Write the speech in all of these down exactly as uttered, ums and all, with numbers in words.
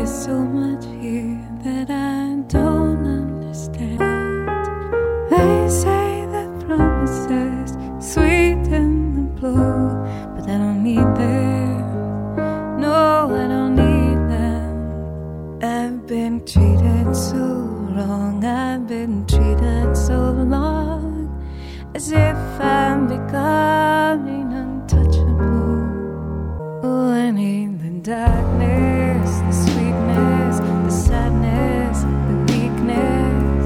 There's so much here that I don't understand. They say that promises sweeten the blow, but I don't need them. No, I don't need them. I've been treated so wrong. I've been treated so long, as if I'm becoming untouchable. Oh, I need the darkness, the sweetness, the sadness, the weakness.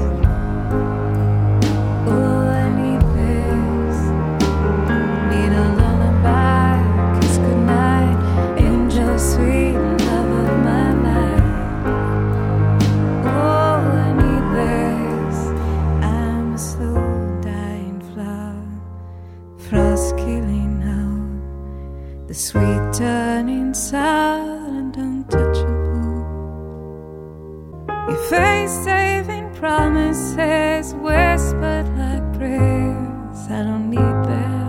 Oh, I need this. Need a lullaby, kiss goodnight, angel sweet love of my life. Oh, I need this. I'm a slow dying flower, frost killing out, the sweet turning sour and untouchable. Your face saving promises whispered like prayers. I don't need that.